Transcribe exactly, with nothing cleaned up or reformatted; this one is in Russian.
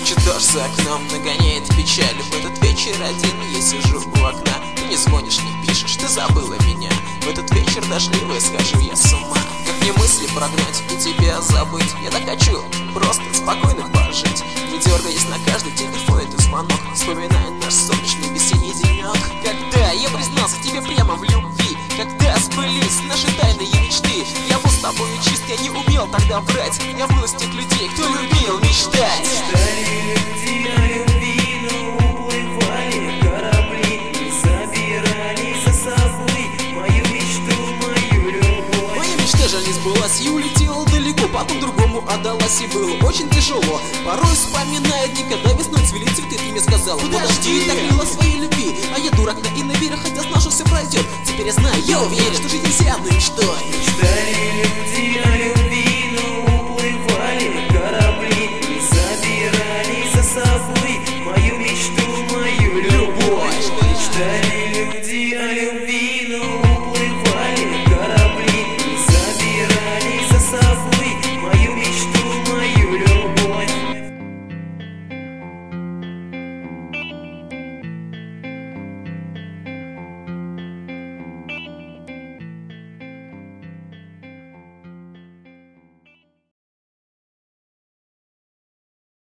Короче, дождь за окном нагоняет печаль. В этот вечер один я сижу у окна. Ты не звонишь, не пишешь, ты забыла меня. В этот вечер дождливый схожу я с ума. Как мне мысли прогнать и тебя забыть? Я так хочу просто спокойно пожить, не дергаясь на каждый телефон и звонок, вспоминая наш солнечный весенний денек. Когда я признался тебе прямо в любви, когда сбылись наши тайные мечты, я был с тобою чист, я не умел тогда врать. Я был из тех людей, кто любил мечтать. Мечтали люди о любви, но уплывали корабли, не забирали за собой мою мечту, мою любовь. Моя мечта жаль не сбылась и улетела далеко, потом другому отдалась и было очень тяжело. Порой вспоминаю дни, когда весной цвели цветы, ты мне сказала: подожди, так мило своей любви. А я дурак на иновере, хотя знал, что все пройдет. Теперь я знаю, я уверен, что жить нельзя одной мечтой. Мечтали люди о любви.